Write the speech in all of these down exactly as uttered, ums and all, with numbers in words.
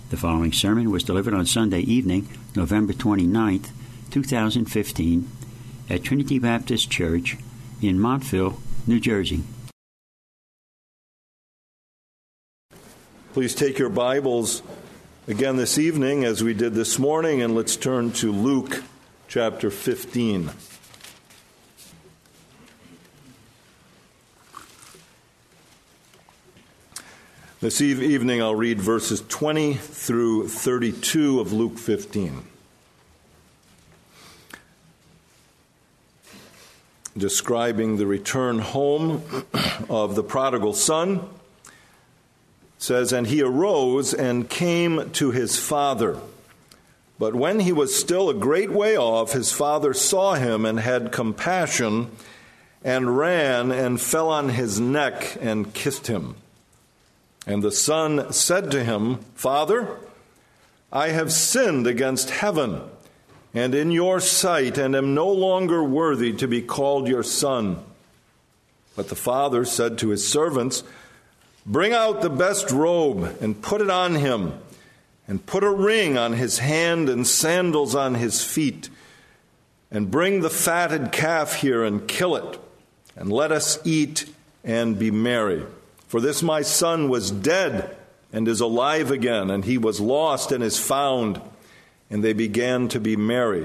The following sermon was delivered on Sunday evening, November twenty-ninth, two thousand fifteen, at Trinity Baptist Church in Montville, New Jersey. Please take your Bibles again this evening, as we did this morning, and let's turn to Luke chapter fifteen. This evening I'll read verses twenty through thirty-two of Luke fifteen. Describing the return home of the prodigal son. It says, "And he arose and came to his father. But when he was still a great way off, his father saw him and had compassion, and ran and fell on his neck and kissed him. And the son said to him, 'Father, I have sinned against heaven and in your sight, and am no longer worthy to be called your son.' But the father said to his servants, 'Bring out the best robe and put it on him, and put a ring on his hand and sandals on his feet. And bring the fatted calf here and kill it, and let us eat and be merry. For this my son was dead and is alive again, and he was lost and is found.' And they began to be merry.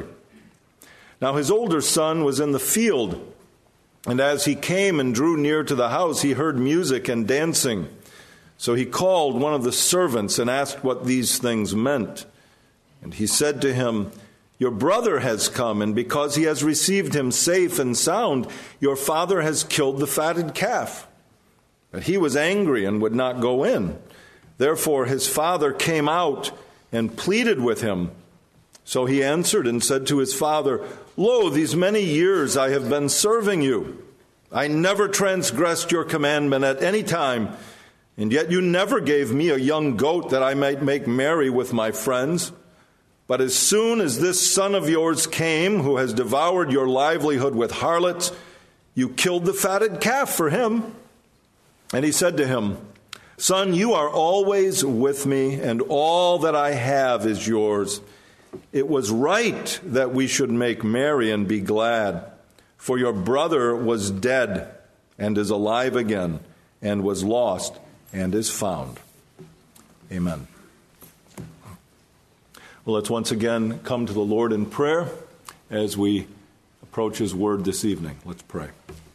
Now his older son was in the field, and as he came and drew near to the house, he heard music and dancing. So he called one of the servants and asked what these things meant. And he said to him, 'Your brother has come, and because he has received him safe and sound, your father has killed the fatted calf.' But he was angry and would not go in. Therefore his father came out and pleaded with him. So he answered and said to his father, 'Lo, these many years I have been serving you. I never transgressed your commandment at any time, and yet you never gave me a young goat that I might make merry with my friends. But as soon as this son of yours came, who has devoured your livelihood with harlots, you killed the fatted calf for him.' And he said to him, 'Son, you are always with me, and all that I have is yours. It was right that we should make merry and be glad. For your brother was dead and is alive again, and was lost and is found.'" Amen. Well, let's once again come to the Lord in prayer as we approach his word this evening. Let's pray.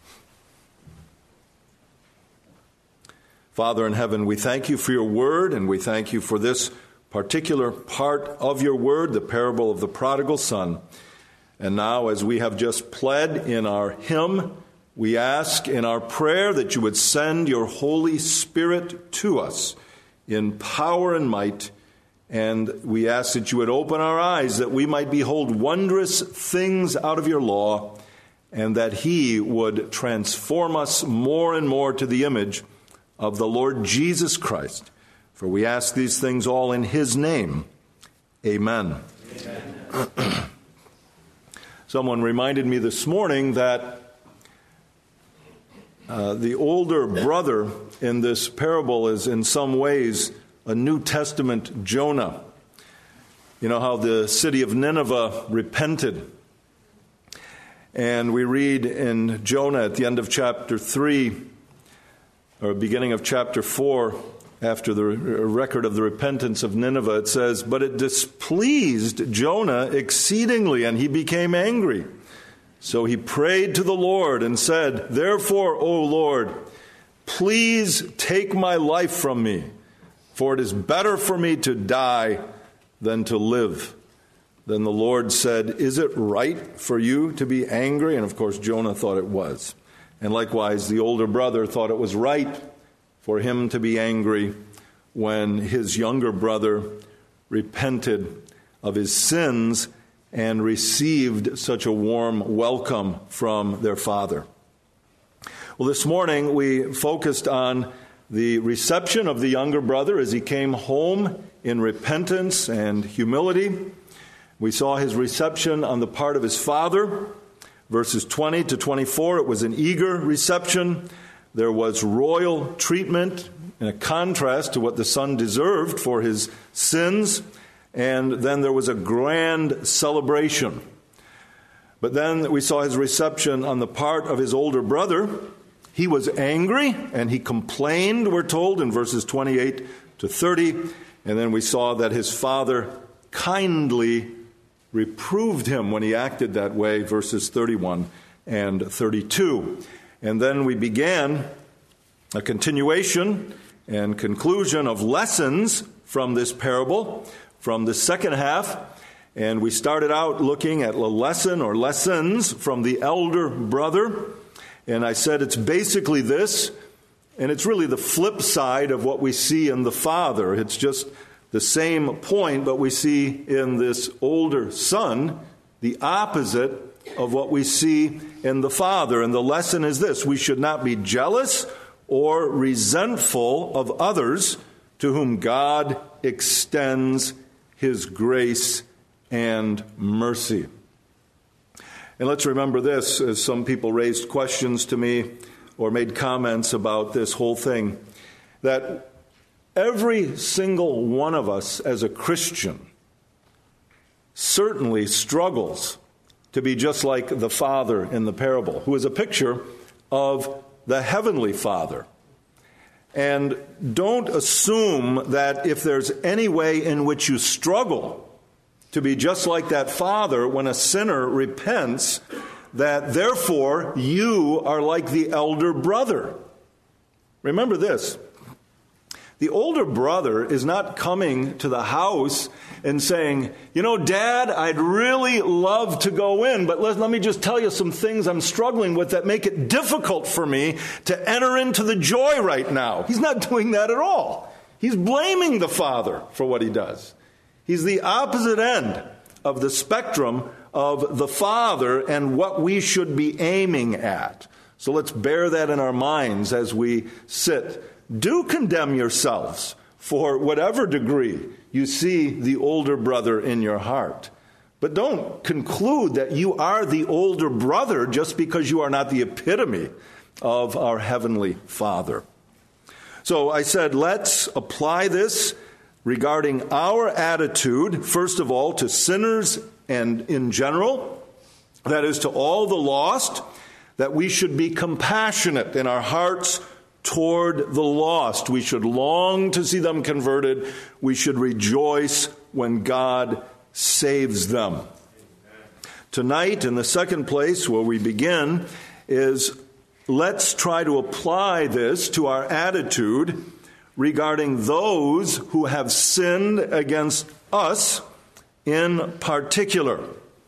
Father in heaven, we thank you for your word, and we thank you for this particular part of your word, the parable of the prodigal son. And now, as we have just pled in our hymn, we ask in our prayer that you would send your Holy Spirit to us in power and might, and we ask that you would open our eyes that we might behold wondrous things out of your law, and that he would transform us more and more to the image of the Lord Jesus Christ. For we ask these things all in his name. Amen. Amen. Someone reminded me this morning that uh, the older brother in this parable is in some ways a New Testament Jonah. You know how the city of Nineveh repented. And we read in Jonah at the end of chapter three, or beginning of chapter four, after the record of the repentance of Nineveh, it says, "But it displeased Jonah exceedingly, and he became angry. So he prayed to the Lord and said, 'Therefore, O Lord, please take my life from me, for it is better for me to die than to live.' Then the Lord said, 'Is it right for you to be angry?' And of course, Jonah thought it was. And likewise, the older brother thought it was right for him to be angry when his younger brother repented of his sins and received such a warm welcome from their father. Well, this morning we focused on the reception of the younger brother as he came home in repentance and humility. We saw his reception on the part of his father. Verses twenty to twenty-four, it was an eager reception. There was royal treatment in a contrast to what the son deserved for his sins. And then there was a grand celebration. But then we saw his reception on the part of his older brother. He was angry and he complained, we're told, in verses twenty-eight to thirty. And then we saw that his father kindly reproved him when he acted that way, verses thirty-one and thirty-two. And then we began a continuation and conclusion of lessons from this parable, from the second half. And we started out looking at a lesson or lessons from the elder brother. And I said it's basically this, and it's really the flip side of what we see in the father. It's just the same point, but we see in this older son the opposite of what we see in the father. And the lesson is this: we should not be jealous or resentful of others to whom God extends his grace and mercy. And let's remember this, as some people raised questions to me or made comments about this whole thing, that every single one of us as a Christian certainly struggles to be just like the father in the parable, who is a picture of the heavenly Father. And don't assume that if there's any way in which you struggle to be just like that father when a sinner repents, that therefore you are like the elder brother. Remember this: the older brother is not coming to the house and saying, you know, Dad, I'd really love to go in, but let, let me just tell you some things I'm struggling with that make it difficult for me to enter into the joy right now. He's not doing that at all. He's blaming the father for what he does. He's the opposite end of the spectrum of the father and what we should be aiming at. So let's bear that in our minds as we sit. Do condemn yourselves for whatever degree you see the older brother in your heart. But don't conclude that you are the older brother just because you are not the epitome of our heavenly Father. So I said, let's apply this regarding our attitude, first of all, to sinners and in general, that is, to all the lost, that we should be compassionate in our hearts toward the lost. We should long to see them converted. We should rejoice when God saves them. Tonight, in the second place where we begin, is let's try to apply this to our attitude regarding those who have sinned against us in particular.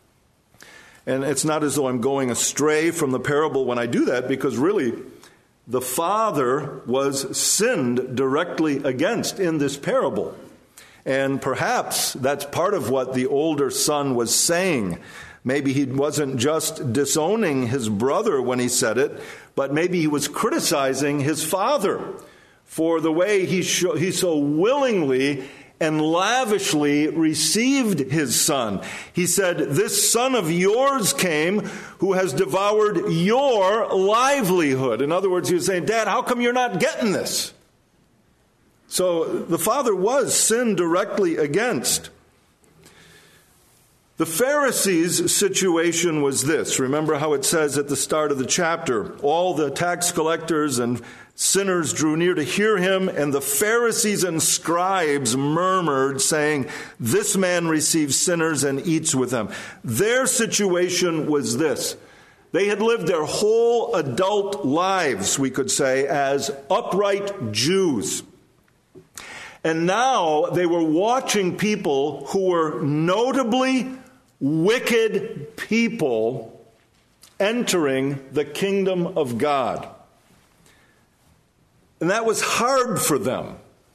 And it's not as though I'm going astray from the parable when I do that, because really the father was sinned directly against in this parable. And perhaps that's part of what the older son was saying. Maybe he wasn't just disowning his brother when he said it, but maybe he was criticizing his father for the way he, sh- he so willingly and lavishly received his son. He said, "This son of yours came who has devoured your livelihood." In other words, he was saying, "Dad, how come you're not getting this?" So the father was sinned directly against. The Pharisees' situation was this. Remember how it says at the start of the chapter, all the tax collectors and sinners drew near to hear him, and the Pharisees and scribes murmured, saying, "This man receives sinners and eats with them." Their situation was this. They had lived their whole adult lives, we could say, as upright Jews. And now they were watching people who were notably wicked people entering the kingdom of God. And that was hard for them.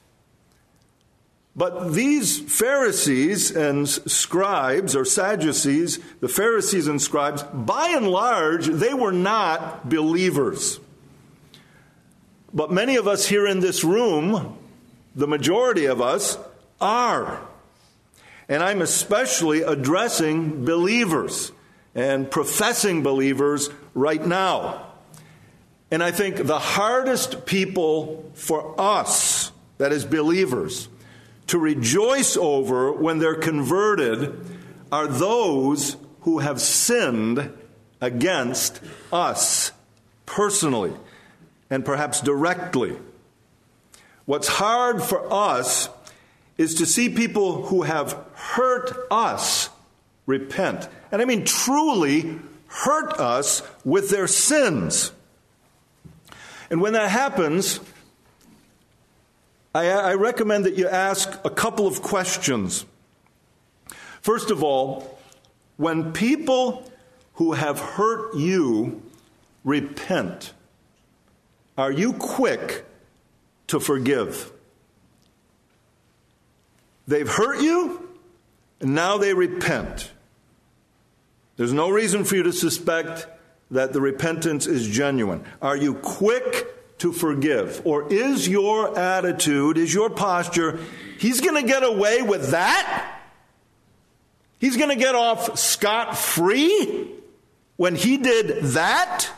But these Pharisees and scribes, or Sadducees, the Pharisees and scribes, by and large, they were not believers. But many of us here in this room, the majority of us, are. And I'm especially addressing believers and professing believers right now. And I think the hardest people for us, that is believers, to rejoice over when they're converted are those who have sinned against us personally and perhaps directly. What's hard for us is to see people who have hurt us repent. And I mean truly hurt us with their sins. And when that happens, I, I recommend that you ask a couple of questions. First of all, when people who have hurt you repent, are you quick to forgive? They've hurt you, and now they repent. There's no reason for you to suspect that the repentance is genuine. Are you quick to forgive? Or is your attitude, is your posture, he's going to get away with that? He's going to get off scot-free when he did that?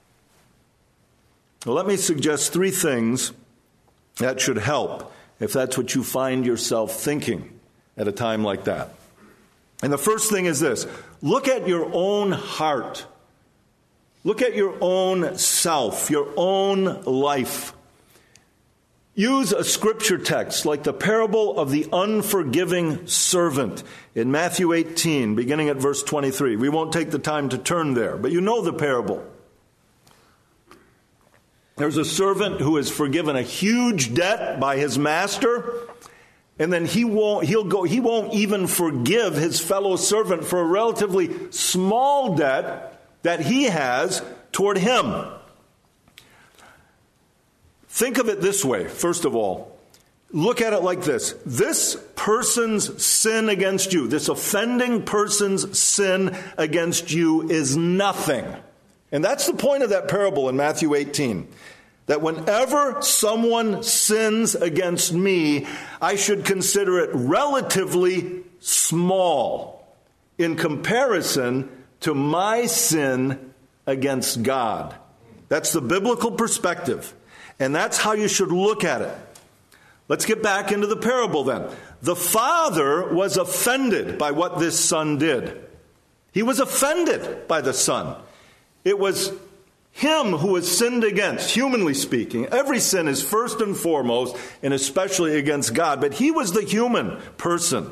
Well, let me suggest three things that should help if that's what you find yourself thinking at a time like that. And the first thing is this: look at your own heart. Look at your own self, your own life. Use a scripture text like the parable of the unforgiving servant in Matthew eighteen, beginning at verse twenty-three. We won't take the time to turn there, but you know the parable. There's a servant who is forgiven a huge debt by his master, and then he won't, he'll go, he won't even forgive his fellow servant for a relatively small debt that he has toward him. Think of it this way, first of all. Look at it like this. This person's sin against you, this offending person's sin against you is nothing. And that's the point of that parable in Matthew eighteen. That whenever someone sins against me, I should consider it relatively small in comparison to my sin against God. That's the biblical perspective. And that's how you should look at it. Let's get back into the parable then. The father was offended by what this son did. He was offended by the son. It was him who was sinned against, humanly speaking. Every sin is first and foremost, and especially against God. But he was the human person.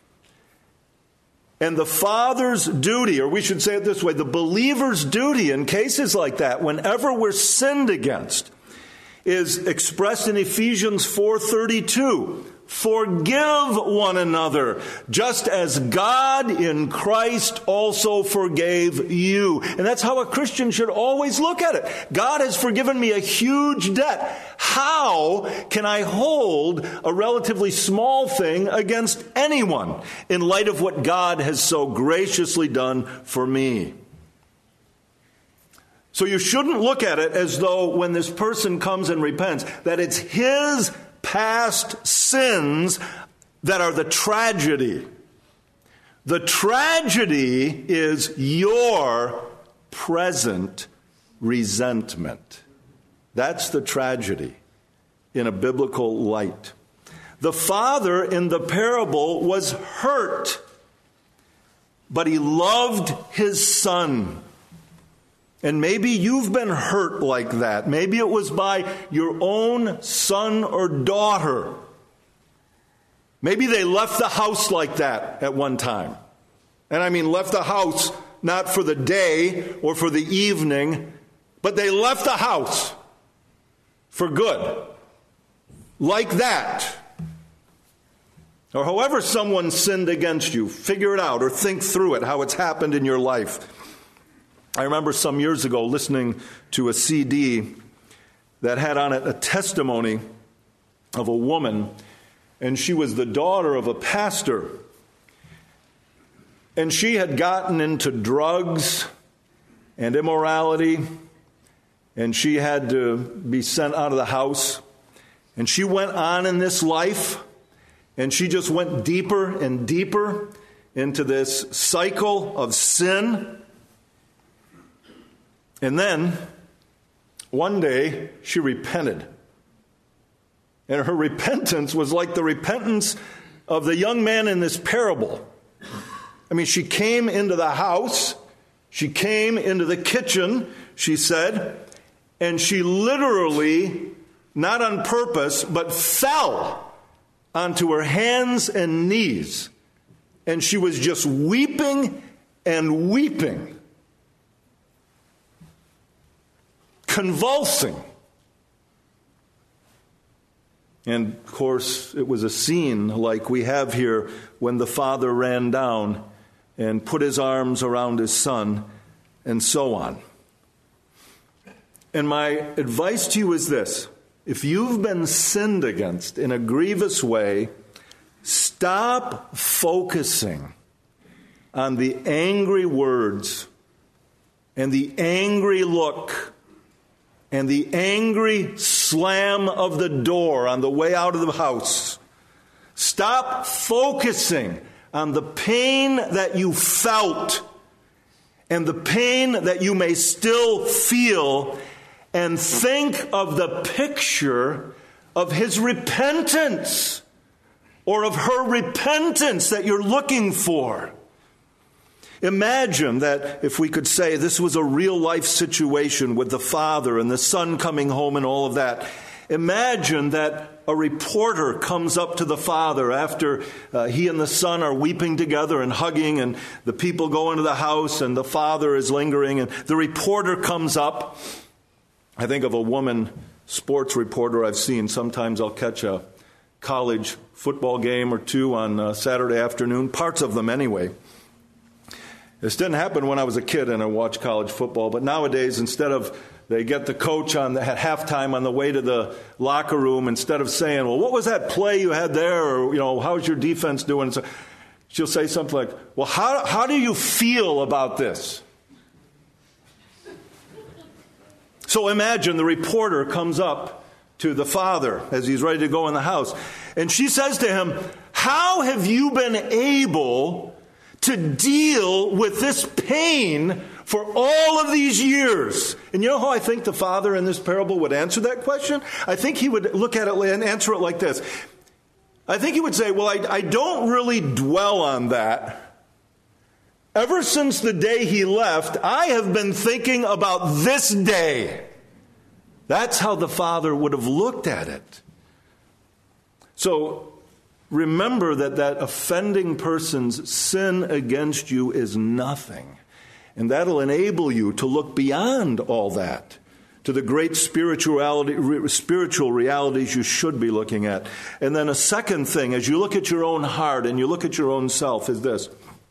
And the father's duty, or we should say it this way, the believer's duty in cases like that, whenever we're sinned against, is expressed in Ephesians four thirty-two. Forgive one another, just as God in Christ also forgave you. And that's how a Christian should always look at it. God has forgiven me a huge debt. How can I hold a relatively small thing against anyone in light of what God has so graciously done for me? So you shouldn't look at it as though when this person comes and repents, that it's his past sins that are the tragedy. The tragedy is your present resentment. That's the tragedy in a biblical light. The father in the parable was hurt, but he loved his son. And maybe you've been hurt like that. Maybe it was by your own son or daughter. Maybe they left the house like that at one time. And I mean left the house not for the day or for the evening, but they left the house for good. Like that. Or however someone sinned against you, figure it out or think through it, how it's happened in your life. I remember some years ago listening to a C D that had on it a testimony of a woman, and she was the daughter of a pastor. And she had gotten into drugs and immorality, and she had to be sent out of the house. And she went on in this life, and she just went deeper and deeper into this cycle of sin. And then, one day she repented. And her repentance was like the repentance of the young man in this parable. I mean, she came into the house, she came into the kitchen, she said, and she literally, not on purpose, but fell onto her hands and knees. And she was just weeping and weeping, convulsing. And, of course, it was a scene like we have here when the father ran down and put his arms around his son, and so on. And my advice to you is this. If you've been sinned against in a grievous way, stop focusing on the angry words and the angry look and the angry slam of the door on the way out of the house. Stop focusing on the pain that you felt and the pain that you may still feel, and think of the picture of his repentance or of her repentance that you're looking for. Imagine that if we could say this was a real life situation with the father and the son coming home and all of that. Imagine that a reporter comes up to the father after uh, he and the son are weeping together and hugging, and the people go into the house and the father is lingering, and the reporter comes up. I think of a woman sports reporter I've seen. Sometimes I'll catch a college football game or two on uh, Saturday afternoon, parts of them anyway. This didn't happen when I was a kid and I watched college football, but nowadays, instead of they get the coach on the, at halftime on the way to the locker room, instead of saying, well, what was that play you had there? Or, you know, how's your defense doing? So she'll say something like, well, how, how do you feel about this? So imagine the reporter comes up to the father as he's ready to go in the house, and she says to him, how have you been able to deal with this pain for all of these years? And you know how I think the father in this parable would answer that question? I think he would look at it and answer it like this. I think he would say, well, I, I don't really dwell on that. Ever since the day he left, I have been thinking about this day. That's how the father would have looked at it. So remember that that offending person's sin against you is nothing. And that'll enable you to look beyond all that to the great spirituality, spiritual realities you should be looking at. And then a second thing, as you look at your own heart and you look at your own self, is this.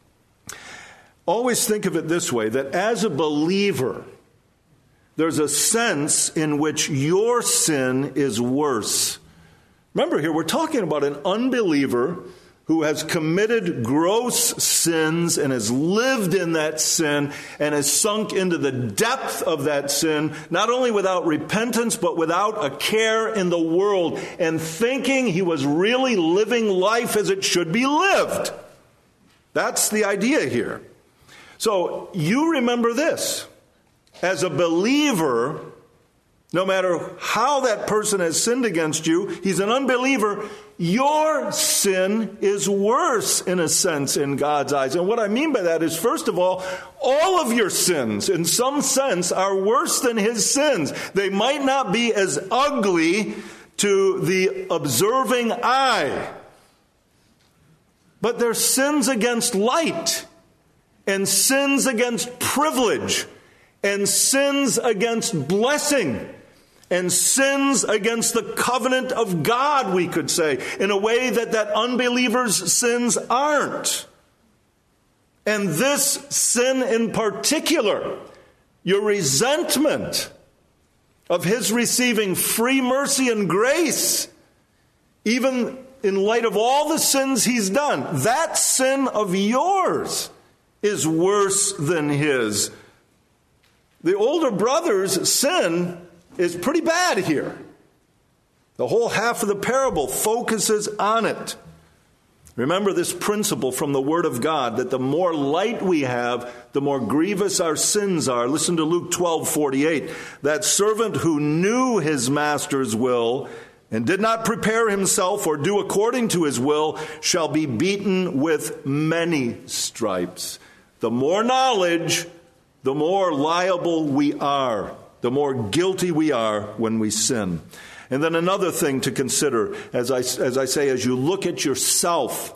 Always think of it this way, that as a believer, there's a sense in which your sin is worse. Remember here, we're talking about an unbeliever who has committed gross sins and has lived in that sin and has sunk into the depth of that sin, not only without repentance, but without a care in the world, and thinking he was really living life as it should be lived. That's the idea here. So you remember this. As a believer, no matter how that person has sinned against you, he's an unbeliever, your sin is worse in a sense in God's eyes. And what I mean by that is, first of all, all of your sins in some sense are worse than his sins. They might not be as ugly to the observing eye, but they're sins against light, and sins against privilege, and sins against blessing, and sins against the covenant of God, we could say, in a way that that unbeliever's sins aren't. And this sin in particular, your resentment of his receiving free mercy and grace, even in light of all the sins he's done, that sin of yours is worse than his. The older brother's sin is pretty bad here. The whole half of the parable focuses on it. Remember this principle from the Word of God, that the more light we have, the more grievous our sins are. Listen to Luke twelve forty-eight. That servant who knew his master's will and did not prepare himself or do according to his will shall be beaten with many stripes. The more knowledge, the more liable we are, the more guilty we are when we sin. And then another thing to consider, as I, as I say, as you look at yourself,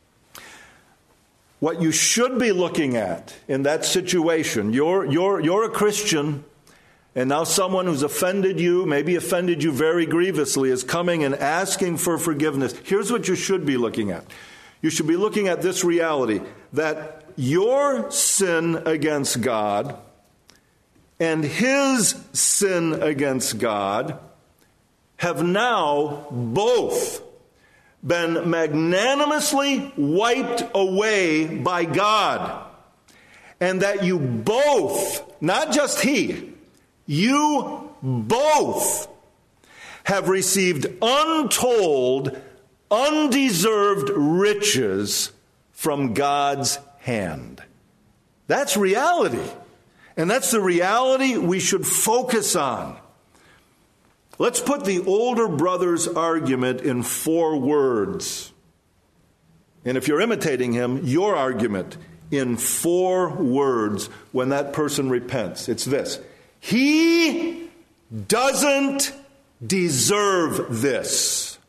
what you should be looking at in that situation, you're, you're, you're a Christian, and now someone who's offended you, maybe offended you very grievously, is coming and asking for forgiveness. Here's what you should be looking at. You should be looking at this reality, that your sin against God and his sin against God have now both been magnanimously wiped away by God. And that you both, not just he, you both have received untold, undeserved riches from God's hand. That's reality. And that's the reality we should focus on. Let's put the older brother's argument in four words. And if you're imitating him, your argument in four words when that person repents. It's this: he doesn't deserve this.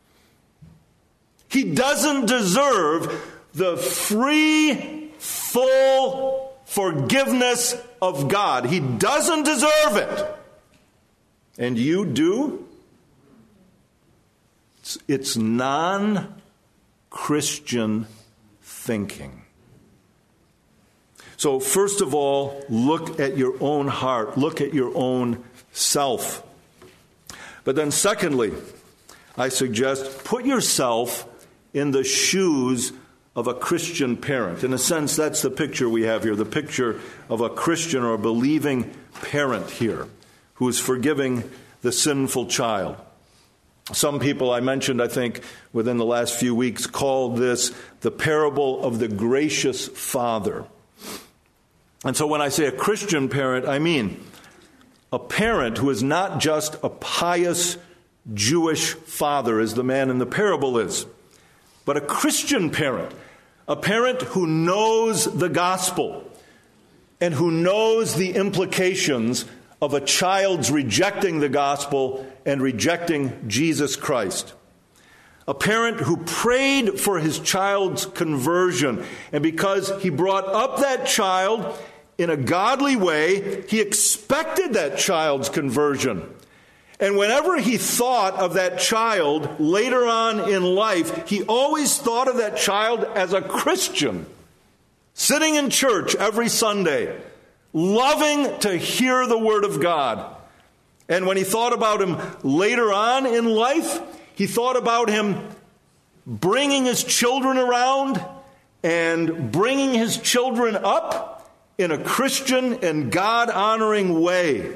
He doesn't deserve the free, full forgiveness of God. He doesn't deserve it. And you do? It's, it's non-Christian thinking. So first of all, look at your own heart. Look at your own self. But then secondly, I suggest put yourself in the shoes of a Christian parent. In a sense, that's the picture we have here, the picture of a Christian or a believing parent here, who is forgiving the sinful child. Some people I mentioned, I think, within the last few weeks, called this the parable of the gracious father. And so when I say a Christian parent, I mean a parent who is not just a pious Jewish father, as the man in the parable is, but a Christian parent, a parent who knows the gospel and who knows the implications of a child's rejecting the gospel and rejecting Jesus Christ. A parent who prayed for his child's conversion, and because he brought up that child in a godly way, he expected that child's conversion. And whenever he thought of that child later on in life, he always thought of that child as a Christian, sitting in church every Sunday, loving to hear the Word of God. And when he thought about him later on in life, he thought about him bringing his children around and bringing his children up in a Christian and God-honoring way.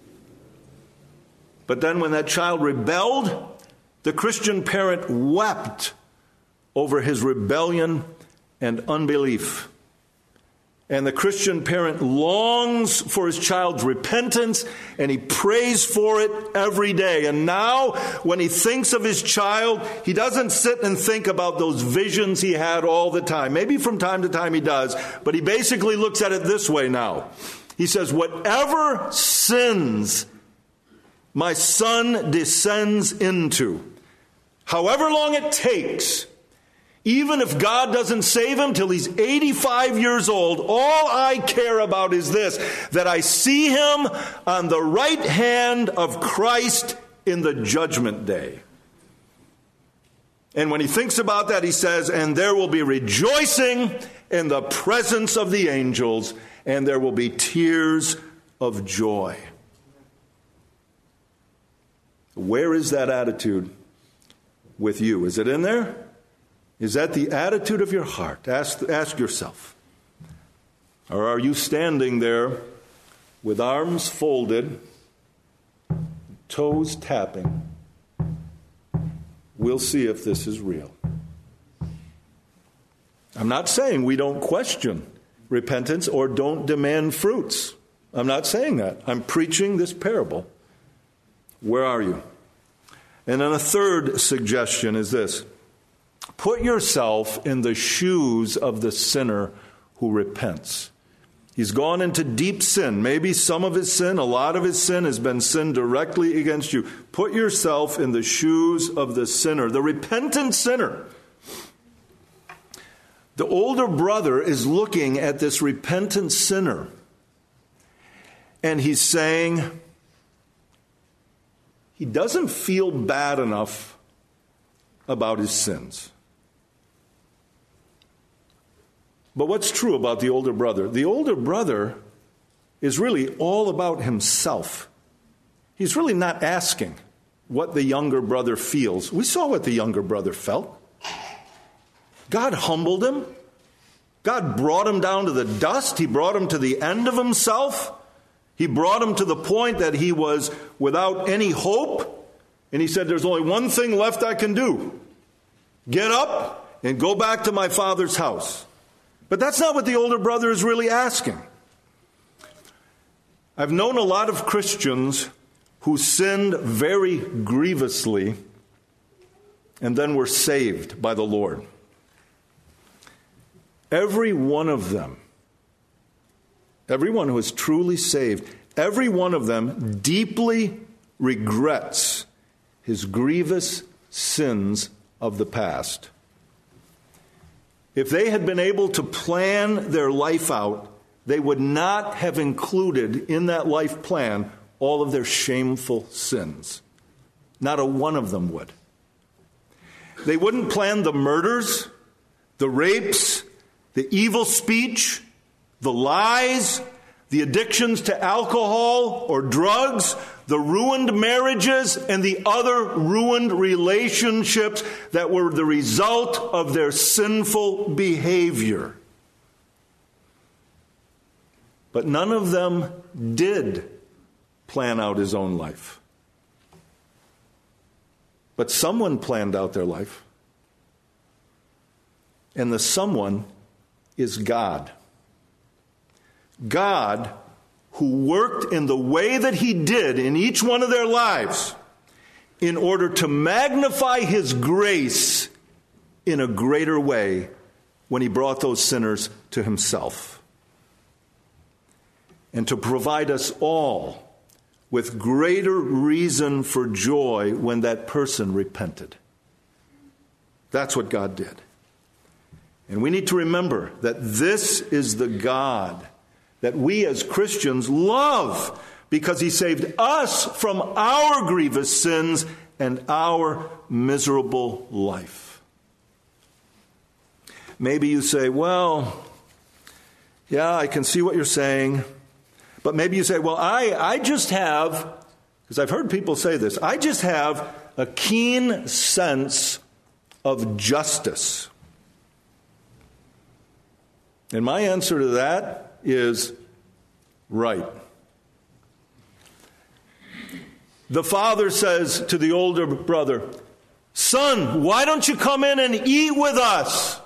But then when that child rebelled, the Christian parent wept over his rebellion and unbelief. And the Christian parent longs for his child's repentance, and he prays for it every day. And now, when he thinks of his child, he doesn't sit and think about those visions he had all the time. Maybe from time to time he does, but he basically looks at it this way now. He says, whatever sins my son descends into, however long it takes, even if God doesn't save him till he's eighty-five years old, all I care about is this, that I see him on the right hand of Christ in the judgment day. And when he thinks about that, he says, and there will be rejoicing in the presence of the angels, and there will be tears of joy. Where is that attitude with you? Is it in there? Is that the attitude of your heart? Ask, ask yourself. Or are you standing there with arms folded, toes tapping? We'll see if this is real. I'm not saying we don't question repentance or don't demand fruits. I'm not saying that. I'm preaching this parable. Where are you? And then a third suggestion is this. Put yourself in the shoes of the sinner who repents. He's gone into deep sin. Maybe some of his sin, a lot of his sin has been sin directly against you. Put yourself in the shoes of the sinner, the repentant sinner. The older brother is looking at this repentant sinner, and he's saying he doesn't feel bad enough about his sins. But what's true about the older brother? The older brother is really all about himself. He's really not asking what the younger brother feels. We saw what the younger brother felt. God humbled him. God brought him down to the dust. He brought him to the end of himself. He brought him to the point that he was without any hope. And he said, there's only one thing left I can do. Get up and go back to my father's house. But that's not what the older brother is really asking. I've known a lot of Christians who sinned very grievously and then were saved by the Lord. Every one of them, everyone who is truly saved, every one of them deeply regrets his grievous sins of the past. If they had been able to plan their life out, they would not have included in that life plan all of their shameful sins. Not a one of them would. They wouldn't plan the murders, the rapes, the evil speech, the lies, the addictions to alcohol or drugs, the ruined marriages, and the other ruined relationships that were the result of their sinful behavior. But none of them did plan out his own life. But someone planned out their life. And the someone is God. God, who worked in the way that he did in each one of their lives in order to magnify his grace in a greater way when he brought those sinners to himself. And to provide us all with greater reason for joy when that person repented. That's what God did. And we need to remember that this is the God that we as Christians love, because he saved us from our grievous sins and our miserable life. Maybe you say, well, yeah, I can see what you're saying. But maybe you say, well, I, I just have, because I've heard people say this, I just have a keen sense of justice. And my answer to that is right. The father says to the older brother, son, why don't you come in and eat with us?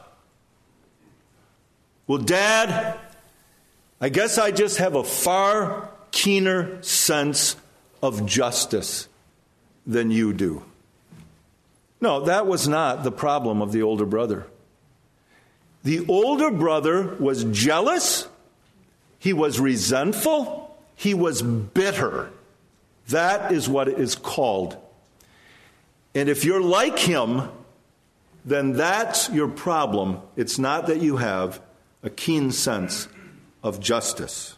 Well, Dad, I guess I just have a far keener sense of justice than you do. No, that was not the problem of the older brother. The older brother was jealous. He was resentful. He was bitter. That is what it is called. And if you're like him, then that's your problem. It's not that you have a keen sense of justice.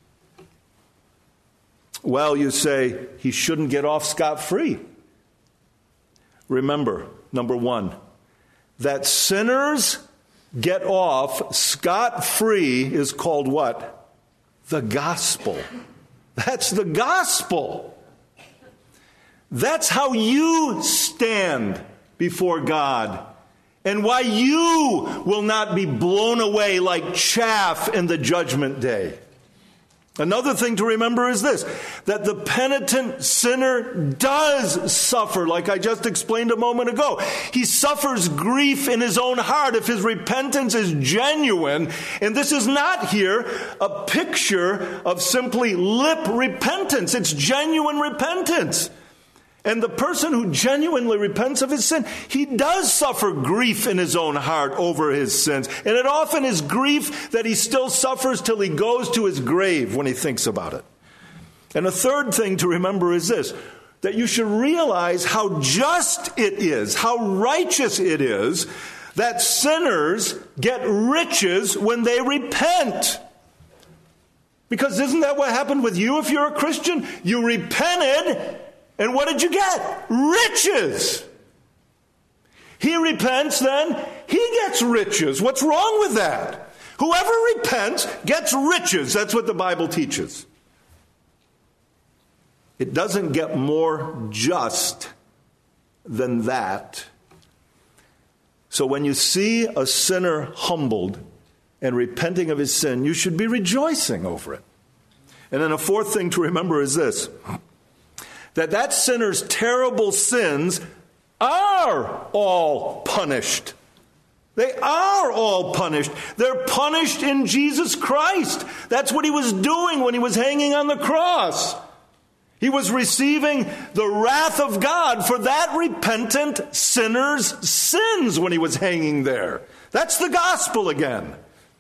Well, you say he shouldn't get off scot-free. Remember, number one, that sinners get off scot-free is called what? The gospel. That's the gospel. That's how you stand before God, and why you will not be blown away like chaff in the judgment day. Another thing to remember is this, that the penitent sinner does suffer, like I just explained a moment ago. He suffers grief in his own heart if his repentance is genuine. And this is not here a picture of simply lip repentance. It's genuine repentance. And the person who genuinely repents of his sin, he does suffer grief in his own heart over his sins. And it often is grief that he still suffers till he goes to his grave when he thinks about it. And a third thing to remember is this, that you should realize how just it is, how righteous it is, that sinners get riches when they repent. Because isn't that what happened with you if you're a Christian? You repented. And what did you get? Riches. He repents, then he gets riches. What's wrong with that? Whoever repents gets riches. That's what the Bible teaches. It doesn't get more just than that. So when you see a sinner humbled and repenting of his sin, you should be rejoicing over it. And then a fourth thing to remember is this, that that sinner's terrible sins are all punished. They are all punished. They're punished in Jesus Christ. That's what he was doing when he was hanging on the cross. He was receiving the wrath of God for that repentant sinner's sins when he was hanging there. That's the gospel again.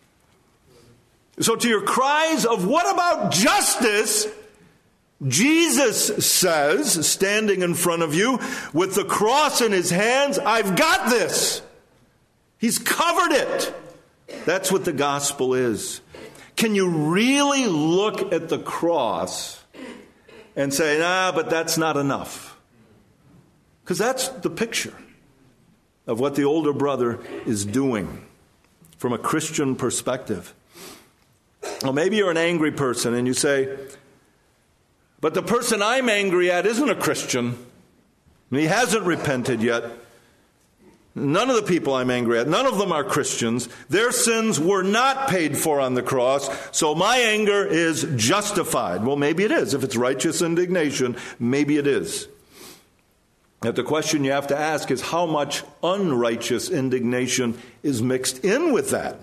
So to your cries of what about justice, Jesus says, standing in front of you with the cross in his hands, I've got this. He's covered it. That's what the gospel is. Can you really look at the cross and say, nah, but that's not enough? Because that's the picture of what the older brother is doing from a Christian perspective. Well, maybe you're an angry person and you say, but the person I'm angry at isn't a Christian, and he hasn't repented yet. None of the people I'm angry at, none of them are Christians. Their sins were not paid for on the cross, so my anger is justified. Well, maybe it is. If it's righteous indignation, maybe it is. But the question you have to ask is how much unrighteous indignation is mixed in with that?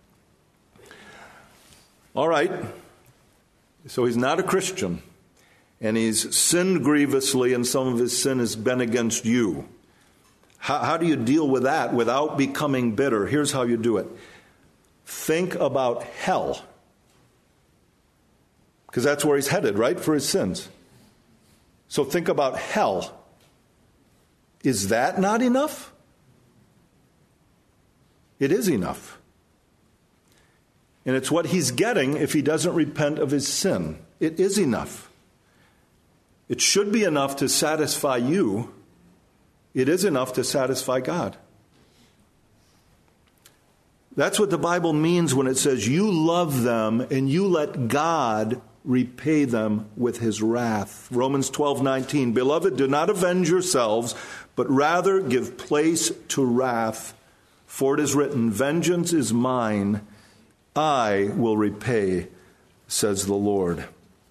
All right, so he's not a Christian. And he's sinned grievously, and some of his sin has been against you. How, how do you deal with that without becoming bitter? Here's how you do it. Think about hell. Because that's where he's headed, right? For his sins. So think about hell. Is that not enough? It is enough. And it's what he's getting if he doesn't repent of his sin. It is enough. It should be enough to satisfy you. It is enough to satisfy God. That's what the Bible means when it says you love them and you let God repay them with his wrath. Romans twelve nineteen, Beloved, do not avenge yourselves, but rather give place to wrath. For it is written, vengeance is mine, I will repay, says the Lord.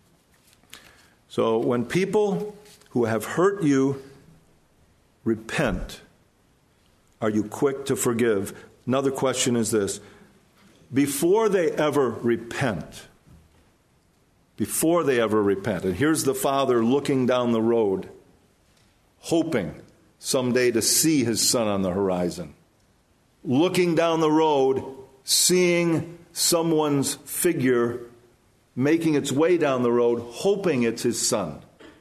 So when people who have hurt you repent, are you quick to forgive? Another question is this. Before they ever repent, before they ever repent, and here's the father looking down the road, hoping someday to see his son on the horizon, looking down the road, seeing someone's figure making its way down the road, hoping it's his son.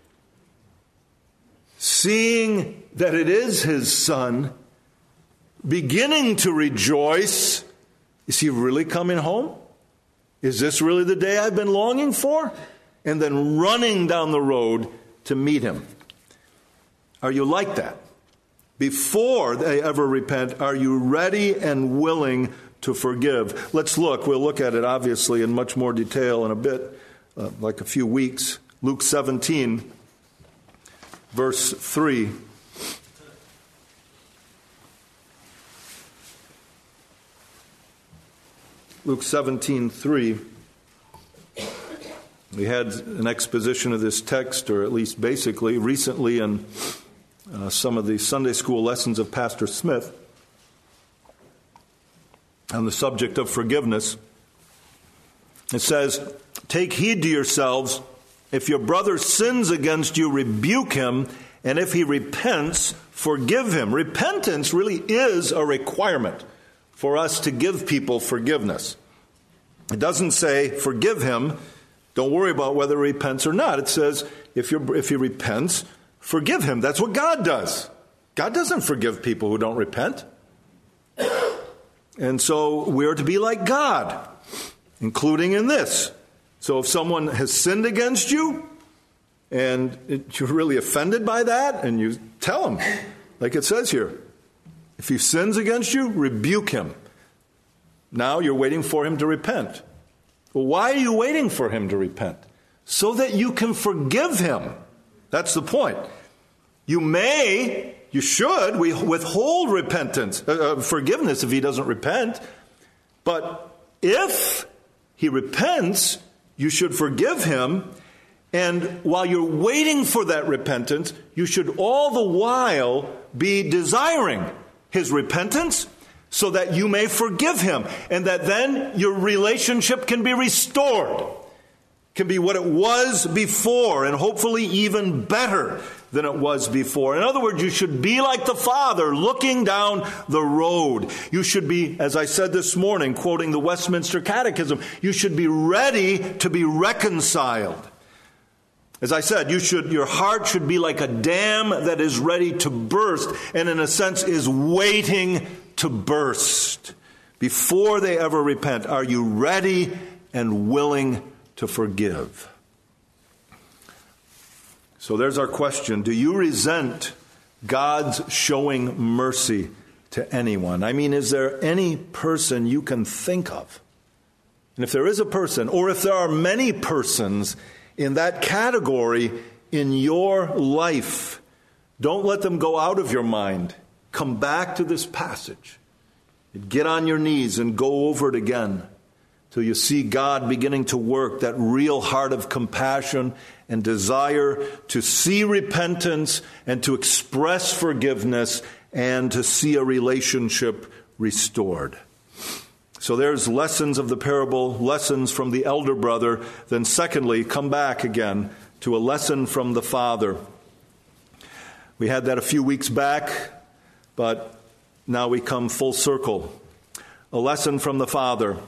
Seeing that it is his son, beginning to rejoice. Is he really coming home? Is this really the day I've been longing for? And then running down the road to meet him. Are you like that? Before they ever repent, are you ready and willing to forgive? Let's look. We'll look at it, obviously, in much more detail in a bit, uh, like a few weeks. Luke seventeen, verse three. Luke seventeen, three. We had an exposition of this text, or at least basically, recently in uh, some of the Sunday school lessons of Pastor Smith on the subject of forgiveness. It says, "Take heed to yourselves. If your brother sins against you, rebuke him, and if he repents, forgive him." Repentance really is a requirement for us to give people forgiveness. It doesn't say, forgive him, don't worry about whether he repents or not. It says, if, you're, if he repents, forgive him. That's what God does. God doesn't forgive people who don't repent. And so we're to be like God, including in this. So if someone has sinned against you, and it, you're really offended by that, and you tell him, like it says here, if he sins against you, rebuke him. Now you're waiting for him to repent. Well, why are you waiting for him to repent? So that you can forgive him. That's the point. You may, you should, we withhold repentance, uh, forgiveness if he doesn't repent. But if he repents, you should forgive him. And while you're waiting for that repentance, you should all the while be desiring his repentance so that you may forgive him, and that then your relationship can be restored, can be what it was before, and hopefully even better than it was before. In other words, you should be like the Father looking down the road. You should be, as I said this morning, quoting the Westminster Catechism, you should be ready to be reconciled. As I said, you should, your heart should be like a dam that is ready to burst, and in a sense is waiting to burst before they ever repent. Are you ready and willing to forgive? So there's our question. Do you resent God's showing mercy to anyone? I mean, is there any person you can think of? And if there is a person, or if there are many persons in that category in your life, don't let them go out of your mind. Come back to this passage. Get on your knees and go over it again till you see God beginning to work that real heart of compassion and desire to see repentance and to express forgiveness and to see a relationship restored. So there's lessons of the parable, lessons from the elder brother. Then secondly, come back again to a lesson from the father. We had that a few weeks back, but now we come full circle. A lesson from the Father.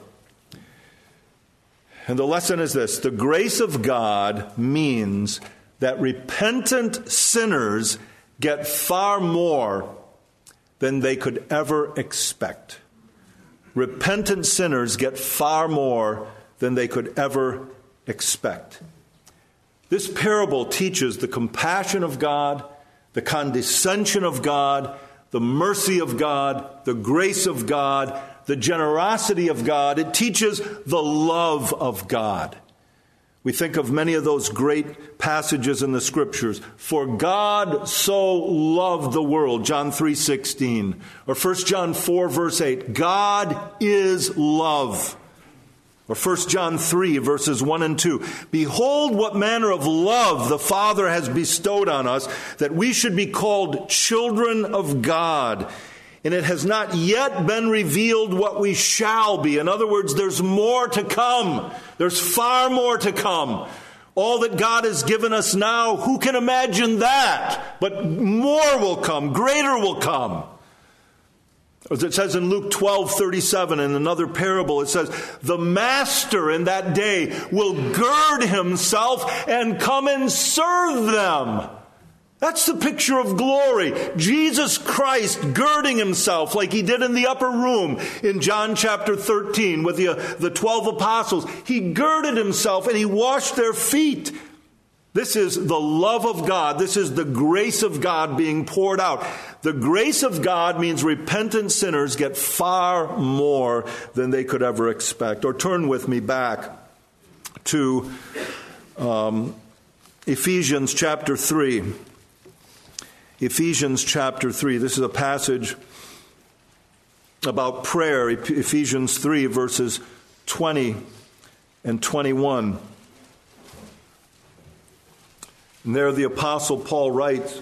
And the lesson is this: the grace of God means that repentant sinners get far more than they could ever expect. Repentant sinners get far more than they could ever expect. This parable teaches the compassion of God, the condescension of God, the mercy of God, the grace of God, the generosity of God. It teaches the love of God. We think of many of those great passages in the Scriptures. For God so loved the world, John three sixteen. Or First John four, verse eight. God is love. Or First John three, verses one and two. Behold what manner of love the Father has bestowed on us, that we should be called children of God. And it has not yet been revealed what we shall be. In other words, there's more to come. There's far more to come. All that God has given us now, who can imagine that? But more will come. Greater will come. As it says in Luke twelve thirty-seven, in another parable, it says, the master in that day will gird himself and come and serve them. That's the picture of glory. Jesus Christ girding himself like he did in the upper room in John chapter thirteen with the, uh, the twelve apostles. He girded himself and he washed their feet. This is the love of God. This is the grace of God being poured out. The grace of God means repentant sinners get far more than they could ever expect. Or turn with me back to um, Ephesians chapter three. Ephesians chapter three. This is a passage about prayer. Ephesians three, verses twenty and twenty-one. And there the Apostle Paul writes,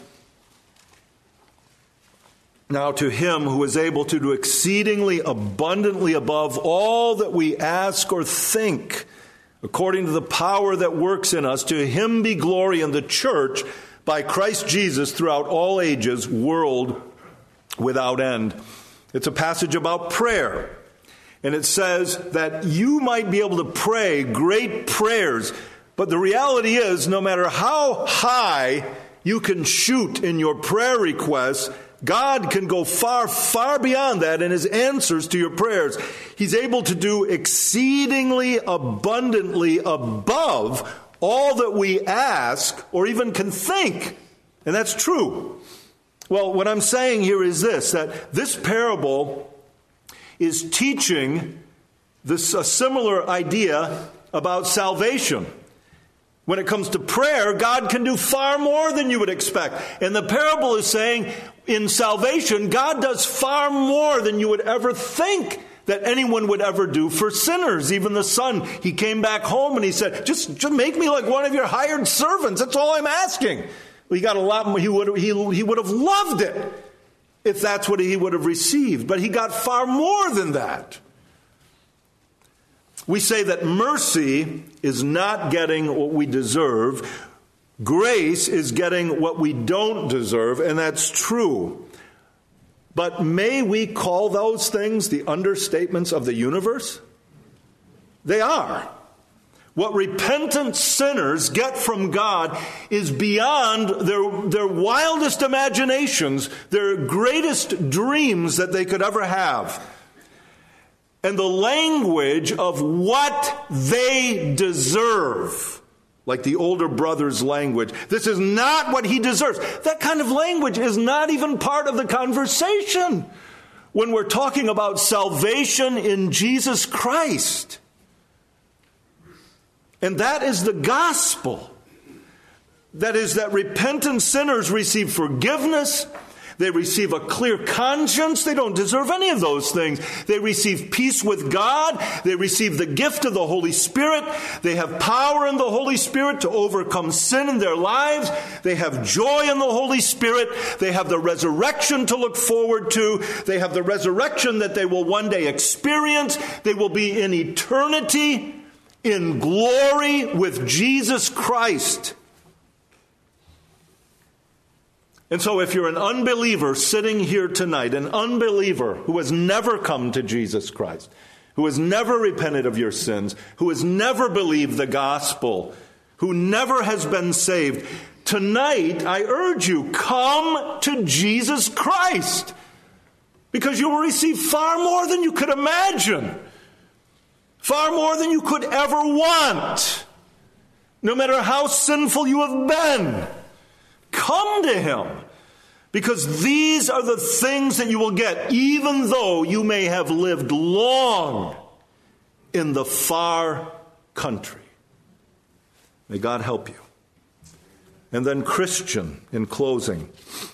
"Now to him who is able to do exceedingly abundantly above all that we ask or think, according to the power that works in us, to him be glory in the church by Christ Jesus throughout all ages, world without end." It's a passage about prayer. And it says that you might be able to pray great prayers. But the reality is, no matter how high you can shoot in your prayer requests, God can go far, far beyond that in his answers to your prayers. He's able to do exceedingly abundantly above all that we ask or even can think. And that's true. Well, what I'm saying here is this, that this parable is teaching this a similar idea about salvation. When it comes to prayer, God can do far more than you would expect. And the parable is saying, in salvation, God does far more than you would ever think that anyone would ever do for sinners. Even the son, he came back home and he said, just, just make me like one of your hired servants. That's all I'm asking. Well, he got a lot more. He would, he, he would have loved it if that's what he would have received. But he got far more than that. We say that mercy is not getting what we deserve. Grace is getting what we don't deserve, and that's true. But may we call those things the understatements of the universe? They are. What repentant sinners get from God is beyond their, their wildest imaginations, their greatest dreams that they could ever have. And the language of what they deserve, like the older brother's language. This is not what he deserves. That kind of language is not even part of the conversation when we're talking about salvation in Jesus Christ. And that is the gospel. That is that repentant sinners receive forgiveness. They receive a clear conscience. They don't deserve any of those things. They receive peace with God. They receive the gift of the Holy Spirit. They have power in the Holy Spirit to overcome sin in their lives. They have joy in the Holy Spirit. They have the resurrection to look forward to. They have the resurrection that they will one day experience. They will be in eternity in glory with Jesus Christ. And so if you're an unbeliever sitting here tonight, an unbeliever who has never come to Jesus Christ, who has never repented of your sins, who has never believed the gospel, who never has been saved, tonight I urge you, come to Jesus Christ, because you will receive far more than you could imagine, far more than you could ever want, no matter how sinful you have been. Come to him, because these are the things that you will get, even though you may have lived long in the far country. May God help you. And then, Christian, in closing,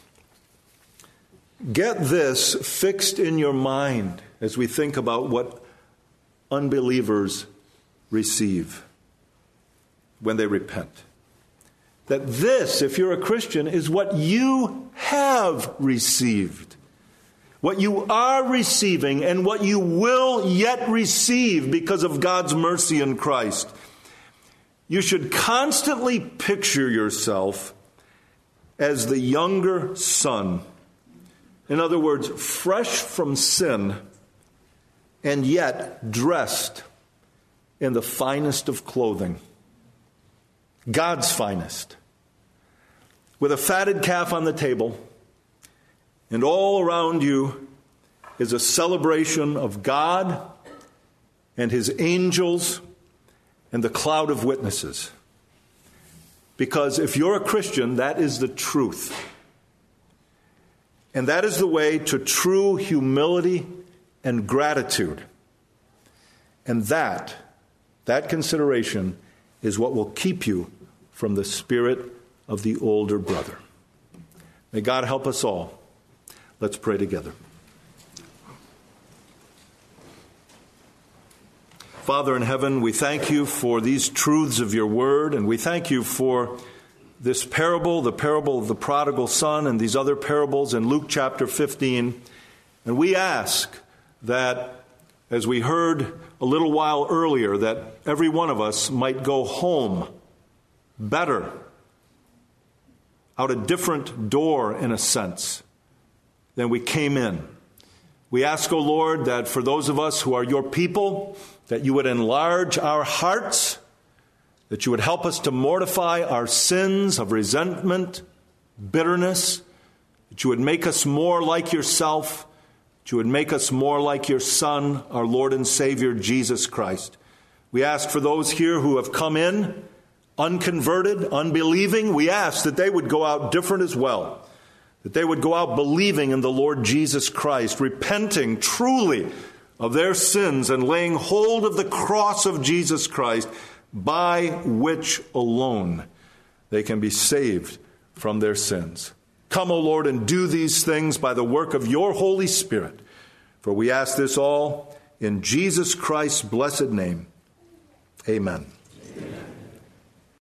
get this fixed in your mind as we think about what unbelievers receive when they repent. That this, if you're a Christian, is what you have received. What you are receiving and what you will yet receive because of God's mercy in Christ. You should constantly picture yourself as the younger son. In other words, fresh from sin and yet dressed in the finest of clothing. God's finest. With a fatted calf on the table, and all around you is a celebration of God and his angels and the cloud of witnesses. Because if you're a Christian, that is the truth. And that is the way to true humility and gratitude. And that, that consideration is what will keep you from the spirit of the older brother. May God help us all. Let's pray together. Father in heaven, we thank you for these truths of your word, and we thank you for this parable, the parable of the prodigal son, and these other parables in Luke chapter fifteen. And we ask that, as we heard a little while earlier, that every one of us might go home better, out a different door, in a sense, than we came in. We ask, O Lord, that for those of us who are your people, that you would enlarge our hearts, that you would help us to mortify our sins of resentment, bitterness, that you would make us more like yourself, that you would make us more like your Son, our Lord and Savior, Jesus Christ. We ask for those here who have come in unconverted, unbelieving, we ask that they would go out different as well, that they would go out believing in the Lord Jesus Christ, repenting truly of their sins and laying hold of the cross of Jesus Christ, by which alone they can be saved from their sins. Come, O Lord, and do these things by the work of your Holy Spirit. For we ask this all in Jesus Christ's blessed name. Amen.